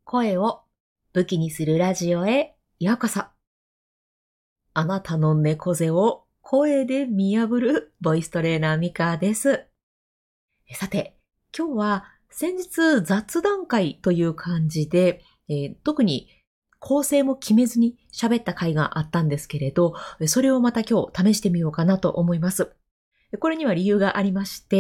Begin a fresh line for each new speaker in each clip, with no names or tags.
声を武器にするラジオへようこそ。あなたの猫背を声で見破るボイストレーナーミカです。さて、今日は先日雑談会という感じで、特に構成も決めずに喋った回があったんですけれど、それをまた今日試してみようかなと思います。これには理由がありまして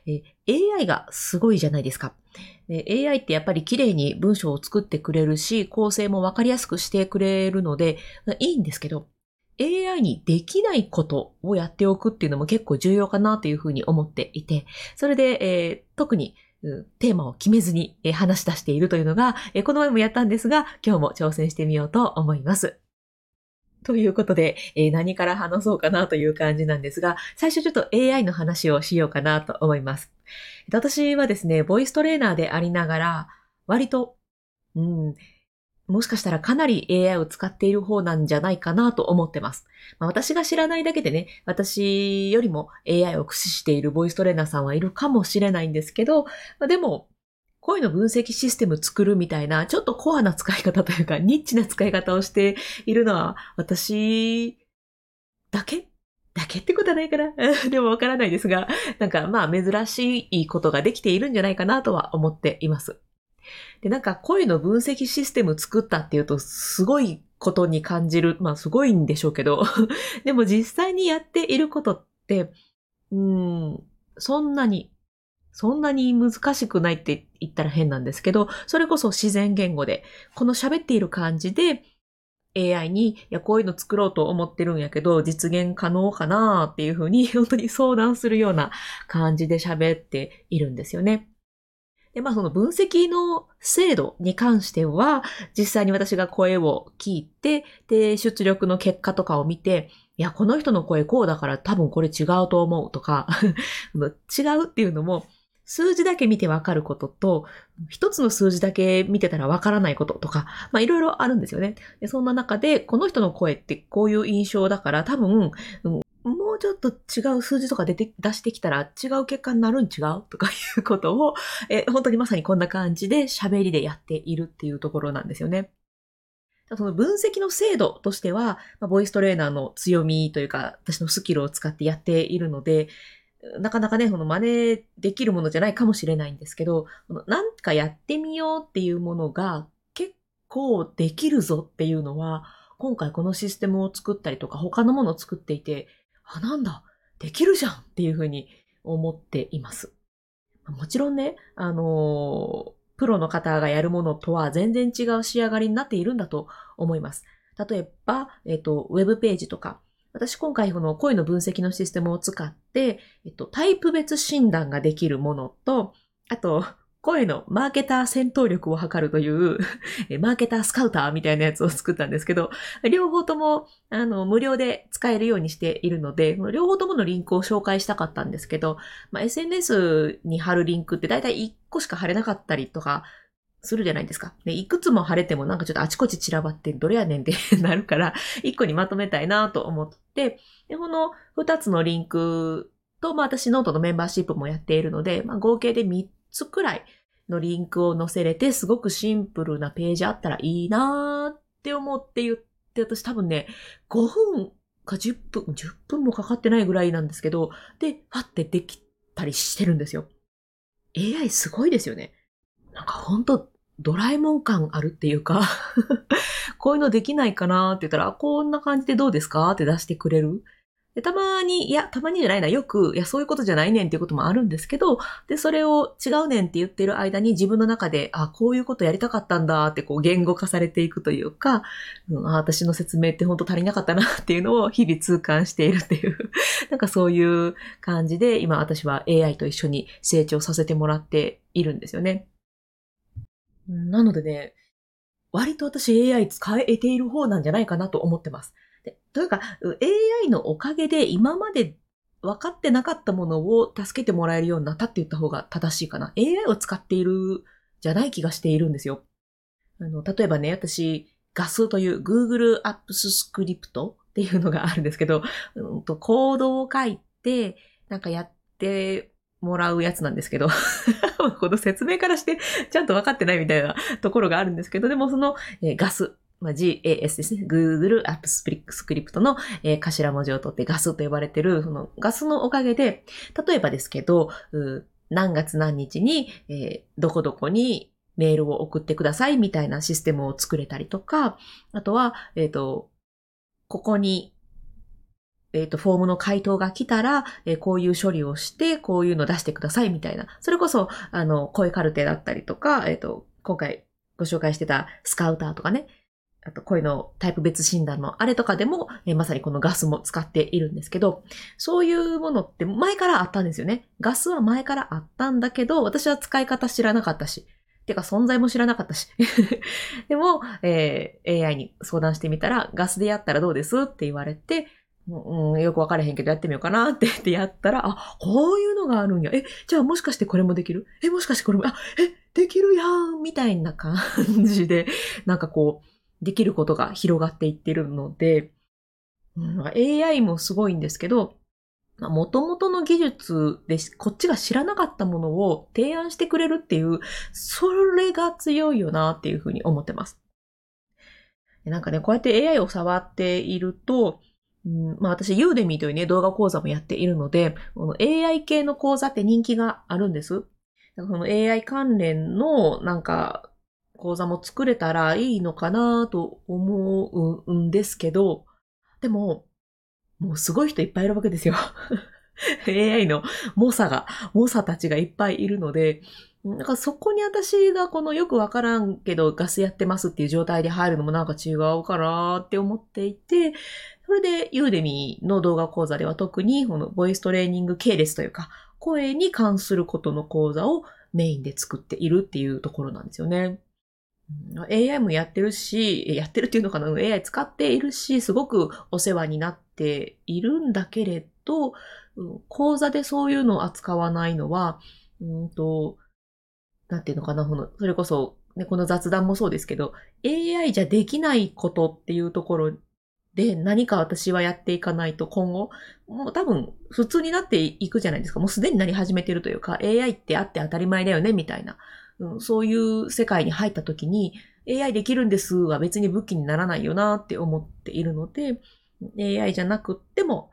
、AI がすごいじゃないですか。AI ってやっぱり綺麗に文章を作ってくれるし、構成もわかりやすくしてくれるので、いいんですけど、AI にできないことをやっておくっていうのも結構重要かなというふうに思っていて、それで、特にテーマを決めずに話し出しているというのが、この前もやったんですが、今日も挑戦してみようと思います。ということで、何から話そうかなという感じなんですが、最初ちょっと AI の話をしようかなと思います。私はですね、ボイストレーナーでありながら、割と、もしかしたらかなり AI を使っている方なんじゃないかなと思ってます。私が知らないだけでね、私よりも AI を駆使しているボイストレーナーさんはいるかもしれないんですけど、でも、声の分析システム作るみたいな、ちょっとコアな使い方というか、ニッチな使い方をしているのは、私だけってことはないかなでもわからないですが、なんか珍しいことができているんじゃないかなとは思っています。で、なんか声の分析システム作ったっていうと、すごいことに感じる。すごいんでしょうけど。でも実際にやっていることって、そんなに難しくないって言ったら変なんですけど、それこそ自然言語で、この喋っている感じで AI に、いや、こういうの作ろうと思ってるんやけど、実現可能かなっていうふうに、本当に相談するような感じで喋っているんですよね。で、その分析の精度に関しては、実際に私が声を聞いて、で、出力の結果とかを見て、いや、この人の声こうだから多分これ違うと思うとか、違うっていうのも、数字だけ見てわかることと、一つの数字だけ見てたらわからないこととか、いろいろあるんですよね。でそんな中で、この人の声ってこういう印象だから多分、もうちょっと違う数字とか出してきたら違う結果になるん違うとかいうことを、本当にまさにこんな感じで喋りでやっているっていうところなんですよね。その分析の精度としては、ボイストレーナーの強みというか、私のスキルを使ってやっているので、なかなかね、その真似できるものじゃないかもしれないんですけど、なんかやってみようっていうものが結構できるぞっていうのは、今回このシステムを作ったりとか他のものを作っていて、なんだ、できるじゃんっていうふうに思っています。もちろんね、プロの方がやるものとは全然違う仕上がりになっているんだと思います。例えば、ウェブページとか、私今回この声の分析のシステムを使って、タイプ別診断ができるものと、あと、声のマーケター戦闘力を測るというマーケタースカウターみたいなやつを作ったんですけど、両方とも、無料で使えるようにしているので、両方とものリンクを紹介したかったんですけど、SNS に貼るリンクってだいたい1個しか貼れなかったりとかするじゃないですか。で、いくつも貼れてもなんかちょっとあちこち散らばってどれやねんってなるから、1個にまとめたいなと思って、で、この2つのリンクと、私ノートのメンバーシップもやっているので、合計で3つくらいのリンクを載せれて、すごくシンプルなページあったらいいなーって思って言って、私多分ね、5分か10分もかかってないぐらいなんですけど、で、パッてできたりしてるんですよ。AI すごいですよね。なんかほんと、ドラえもん感あるっていうかこういうのできないかなって言ったら、こんな感じでどうですかって出してくれる。で、たまにじゃないな、よく、そういうことじゃないねんっていうこともあるんですけど、で、それを違うねんって言ってる間に自分の中で、こういうことやりたかったんだってこう言語化されていくというか、私の説明って本当足りなかったなっていうのを日々痛感しているっていうなんかそういう感じで、今私は AI と一緒に成長させてもらっているんですよね。なのでね、割と私 AI 使えている方なんじゃないかなと思ってます。というか、AI のおかげで今まで分かってなかったものを助けてもらえるようになったって言った方が正しいかな。AI を使っているじゃない気がしているんですよ。例えばね、私、ガスという Google Apps Script っていうのがあるんですけど、コードを書いて、なんかやってもらうやつなんですけど、この説明からしてちゃんと分かってないみたいなところがあるんですけど、でもその、GAS、GAS ですね。Google App Script の、頭文字を取って GAS と呼ばれてる、その GAS のおかげで、例えばですけど、何月何日に、どこどこにメールを送ってくださいみたいなシステムを作れたりとか、あとは、ここにフォームの回答が来たら、こういう処理をして、こういうの出してくださいみたいな。それこそ、声カルテだったりとか、今回ご紹介してたスカウターとかね。あと、声のタイプ別診断のあれとかでも、まさにこのガスも使っているんですけど、そういうものって前からあったんですよね。ガスは前からあったんだけど、私は使い方知らなかったし。てか存在も知らなかったし。でも、AI に相談してみたら、ガスでやったらどうですって言われて、よくわからへんけどやってみようかなって言ってやったら、あ、こういうのがあるんや。じゃあもしかしてこれもできる？もしかしてこれも、できるやんみたいな感じで、なんかこう、できることが広がっていってるので、AI もすごいんですけど、元々の技術でこっちが知らなかったものを提案してくれるっていう、それが強いよなっていうふうに思ってます。なんかね、こうやって AI を触っていると、私、ユーデミーというね、動画講座もやっているので、この AI 系の講座って人気があるんです。その AI 関連のなんか講座も作れたらいいのかなと思うんですけど、でも、もうすごい人いっぱいいるわけですよ。AI の猛者たちがいっぱいいるので、なんかそこに私がこのよくわからんけどガスやってますっていう状態で入るのもなんか違うかなって思っていて、それでユーデミの動画講座では特にこのボイストレーニング系列というか、声に関することの講座をメインで作っているっていうところなんですよね。AI もやってるし、やってるっていうのかな？ AI 使っているし、すごくお世話になっているんだけれど、講座でそういうのを扱わないのは、なんていうのかな、それこそ、ね、この雑談もそうですけど、AI じゃできないことっていうところで何か私はやっていかないと今後、もう多分普通になっていくじゃないですか。もうすでになり始めてるというか、AI ってあって当たり前だよね、みたいな。そういう世界に入った時に、AI できるんですは別に武器にならないよなって思っているので、AI じゃなくっても、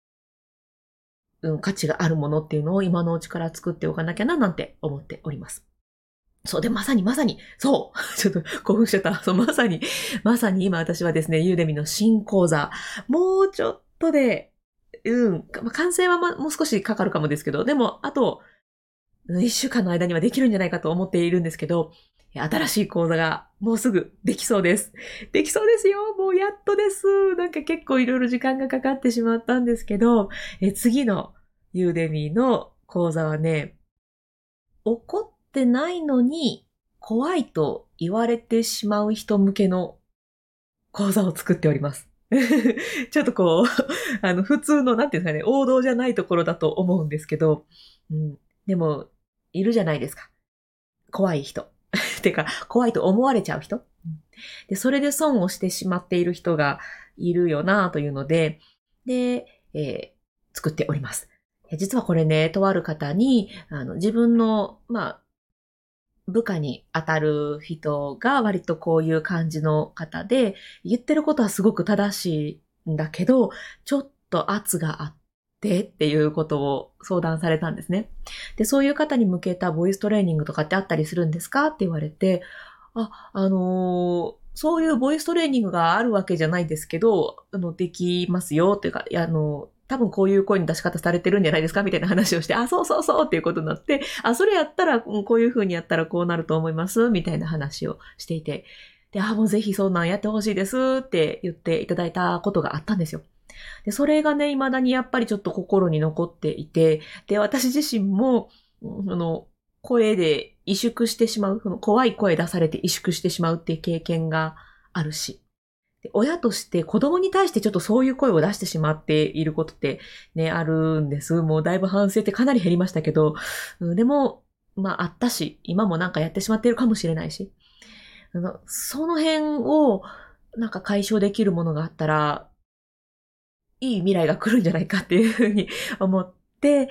価値があるものっていうのを今のうちから作っておかなきゃななんて思っております。そう、で、まさに、そう、ちょっと興奮しちゃった。そう、まさに今私はですね、ユーデミの新講座、もうちょっとで、完成はもう少しかかるかもですけど、でも、あと、一週間の間にはできるんじゃないかと思っているんですけど、新しい講座がもうすぐできそうです。できそうですよ。もうやっとです。なんか結構いろいろ時間がかかってしまったんですけど、次のユーデミの講座はね、怒ってないのに怖いと言われてしまう人向けの講座を作っております。ちょっとこう、普通の、なんていうんですかね、王道じゃないところだと思うんですけど、でも、いるじゃないですか。怖い人。てか、怖いと思われちゃう人。で、それで損をしてしまっている人がいるよなというので、で、作っております。実はこれね、とある方に、自分の、部下に当たる人が割とこういう感じの方で、言ってることはすごく正しいんだけど、ちょっと圧があってっていうことを相談されたんですね。で、そういう方に向けたボイストレーニングとかってあったりするんですかって言われて、そういうボイストレーニングがあるわけじゃないですけど、できますよっていうか、多分こういう声の出し方されてるんじゃないですかみたいな話をして、そうそうそうっていうことになって、それやったら、こういう風にやったらこうなると思いますみたいな話をしていて、で、もうぜひそんなんやってほしいですって言っていただいたことがあったんですよ。で、それがね、未だにやっぱりちょっと心に残っていて、で、私自身も、声で萎縮してしまう、怖い声出されて萎縮してしまうっていう経験があるし、親として子供に対してちょっとそういう声を出してしまっていることってね、あるんです。もうだいぶ反省ってかなり減りましたけど、でも、あったし、今もなんかやってしまっているかもしれないし、その辺をなんか解消できるものがあったら、いい未来が来るんじゃないかっていうふうに思って、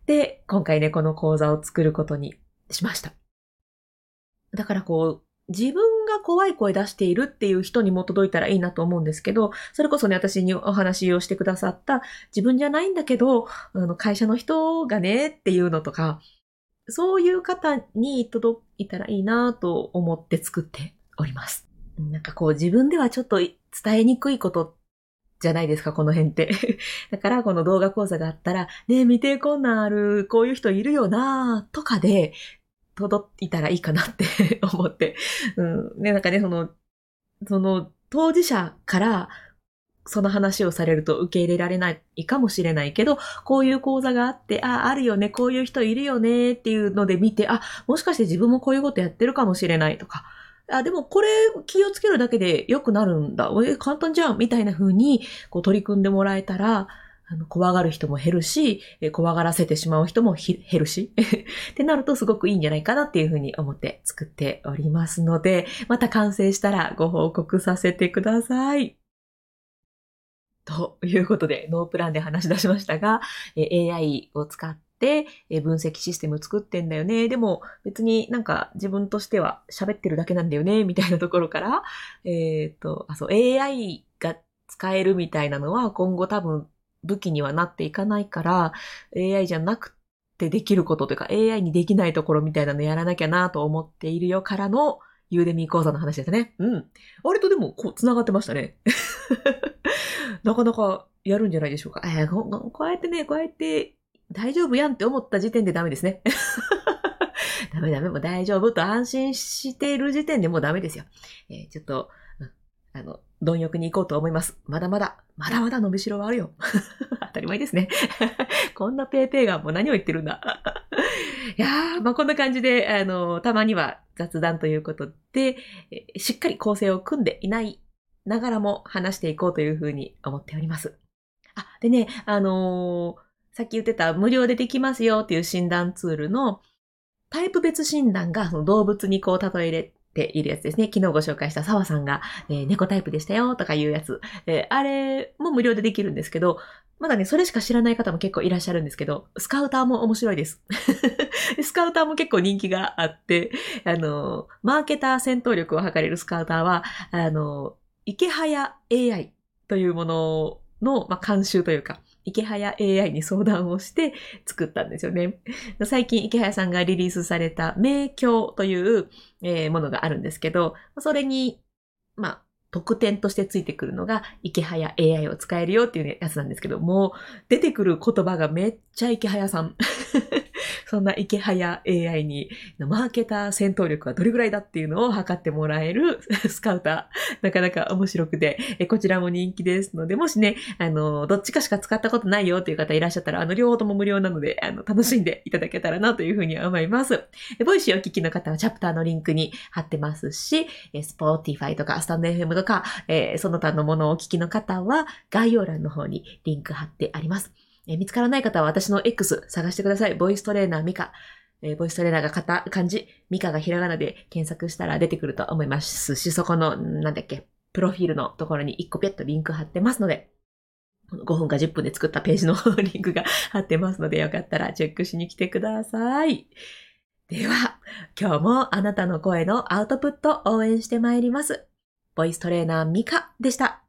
で、今回ね、この講座を作ることにしました。だから自分が怖い声出しているっていう人にも届いたらいいなと思うんですけど、それこそね、私にお話をしてくださった自分じゃないんだけど、会社の人がねっていうのとか、そういう方に届いたらいいなと思って作っております。なんか自分ではちょっと伝えにくいことじゃないですか、この辺って。だからこの動画講座があったら、ねえ見てこんなんある、こういう人いるよなとかで、届いたらいいかなって思って。なんかね、その当事者からその話をされると受け入れられないかもしれないけど、こういう講座があって、あるよね、こういう人いるよねっていうので見て、もしかして自分もこういうことやってるかもしれないとか、でもこれ気をつけるだけで良くなるんだ。簡単じゃんみたいな風に取り組んでもらえたら、怖がる人も減るし、怖がらせてしまう人も減るし、ってなるとすごくいいんじゃないかなっていうふうに思って作っておりますので、また完成したらご報告させてください。ということで、ノープランで話し出しましたが、AI を使って分析システム作ってんだよね。でも別になんか自分としては喋ってるだけなんだよね、みたいなところから、AI が使えるみたいなのは今後多分武器にはなっていかないから、AI じゃなくてできることというか、AI にできないところみたいなのやらなきゃなと思っているよからの、ユーデミー講座の話ですね。割とでも、繋がってましたね。なかなかやるんじゃないでしょうか。こうやって大丈夫やんって思った時点でダメですね。ダメ、もう大丈夫と安心している時点でもうダメですよ。ちょっと、貪欲に行こうと思います。まだまだ伸びしろはあるよ。当たり前ですね。こんなペーペーがもう何を言ってるんだ。いやー、こんな感じで、たまには雑談ということで、しっかり構成を組んでいないながらも話していこうというふうに思っております。でね、さっき言ってた無料でできますよっていう診断ツールのタイプ別診断がその動物に例えれているやつですね。昨日ご紹介した澤さんが、猫タイプでしたよとかいうやつ、あれも無料でできるんですけど、まだね、それしか知らない方も結構いらっしゃるんですけど、スカウターも面白いです。スカウターも結構人気があって、マーケター戦闘力を測れるスカウターは、池早 AI というものの、監修というか、池早 AI に相談をして作ったんですよね。最近池早さんがリリースされた明鏡という、ものがあるんですけど、それに、特典としてついてくるのが池早 AI を使えるよっていうやつなんですけども、出てくる言葉がめっちゃ池早さん。そんな池早 AI にマーケター戦闘力はどれぐらいだっていうのを測ってもらえるスカウター。なかなか面白くて、こちらも人気ですので、もしね、どっちかしか使ったことないよっていう方いらっしゃったら、両方とも無料なので、楽しんでいただけたらなというふうに思います。ボイシーをお聞きの方はチャプターのリンクに貼ってますし、Spotify とかスタンド FM とか、その他のものをお聞きの方は概要欄の方にリンク貼ってあります。見つからない方は私の X 探してください。ボイストレーナーミカ。ボイストレーナーが漢字、ミカがひらがなで検索したら出てくると思いますし、そこの、プロフィールのところに1個ピャッとリンク貼ってますので、5分か10分で作ったページのリンクが貼ってますので、よかったらチェックしに来てください。では、今日もあなたの声のアウトプット応援してまいります。ボイストレーナーミカでした。